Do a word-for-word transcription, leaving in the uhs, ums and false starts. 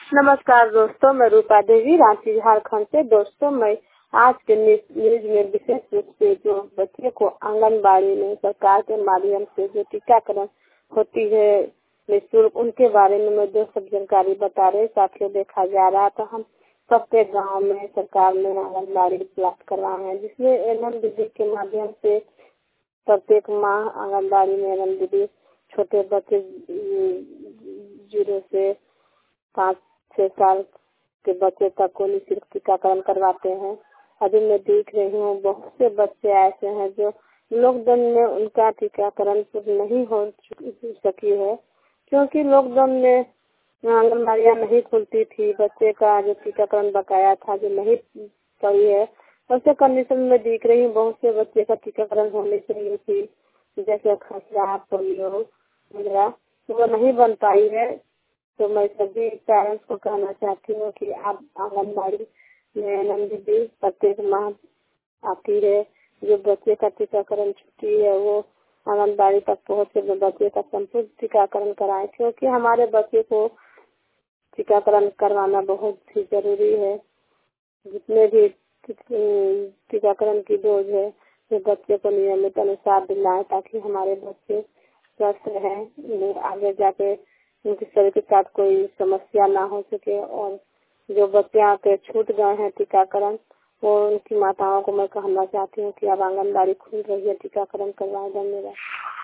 नमस्कार दोस्तों, मैं रूपा देवी रांची झारखंड से। दोस्तों, मैं आज के न्यूज में विशेष रूप से जो बच्चे को आंगनबाड़ी में सरकार के माध्यम से जो टीकाकरण होती है निःशुल्क, उनके बारे में मैं दो सब जानकारी बता रहे। साथियों, देखा जा रहा था हम प्रत्येक गांव में सरकार ने आंगनबाड़ी उपलब्ध करवाए हैं, जिसमें एनएम दीदी के माध्यम से प्रत्येक माह आंगनबाड़ी में एनएम दीदी छोटे बच्चे जीरो से पाँच छह साल के बच्चे तक को निःशुल्क टीकाकरण करवाते हैं। अभी मैं देख रही हूँ बहुत से बच्चे ऐसे हैं जो लॉकडाउन में उनका टीकाकरण नहीं हो सकी है, क्योंकि लॉकडाउन में आंगनबाड़ियाँ नहीं खुलती थी। बच्चे का जो टीकाकरण बकाया था जो नहीं पड़ी है, ऐसे कंडीशन में देख रही हूँ बहुत से बच्चे का टीकाकरण होने चाहिए थी, जैसे खसरा, पोलियो वगैरह, वो नहीं बन पाई है। तो मैं सभी पेरेंट्स को कहना चाहती हूँ कि आप आंगनबाड़ी में एनएम दीदी प्रत्येक माह आती है, जो बच्चे का टीकाकरण छुट्टी है वो आंगनबाड़ी तक पहुँच के बच्चे का संपूर्ण टीकाकरण कराएं, क्योंकि हमारे बच्चे को टीकाकरण करवाना बहुत ही जरूरी है। जितने भी टीकाकरण की डोज है वो बच्चे को नियमित अनुसार दिलाएं, ताकि हमारे बच्चे स्वस्थ रहें, आगे जाके उनके शरीर के साथ कोई समस्या ना हो सके। और जो बच्चे आके छूट गए हैं टीकाकरण, वो उनकी माताओं को मैं कहना चाहती हूँ कि अब आंगनबाड़ी खुल रही है, टीकाकरण करवाएं। धन्यवाद।